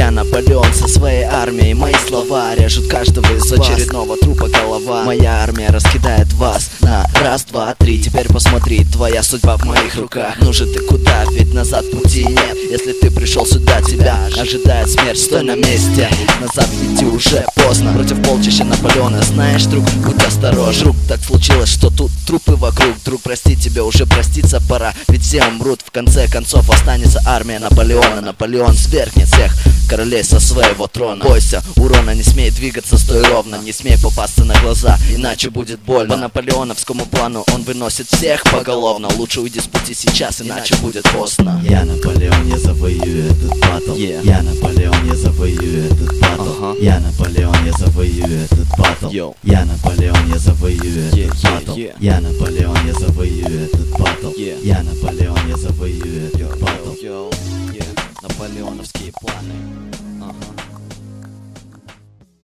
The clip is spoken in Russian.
Я Наполеон со своей армией. Мои слова режут каждого из очередного трупа голова. Моя армия раскидает вас на раз, два, три. Теперь посмотри, твоя судьба в моих руках. Ну же ты куда? Ведь назад пути нет. Если ты пришел сюда, тебя ожидает смерть. Стой на месте, назад идти уже поздно. Против полчища Наполеона, знаешь, друг, будь осторожен. Друг, так случилось, что тут трупы вокруг. Друг, прости, тебе уже проститься пора. Ведь все умрут, в конце концов останется армия Наполеона. Наполеон свергнет всех королей со своего трона. Бойся урона, не смей двигаться, стой ровно. Не смей попасться на глаза, иначе будет больно. По наполеоновскому плану он выносит всех поголовно. Лучше уйди с пути сейчас, иначе будет поздно. Я Наполеон, я завоюю этот батл. Я Наполеон, я завоюю этот батл. Я Наполеон, я завоюю этот батл. Я Наполеон, я завоюю этот батл. Я Наполеон, я завоюю этот батл. Я Наполеон, я завоюю этот батл. Наполеоновские планы.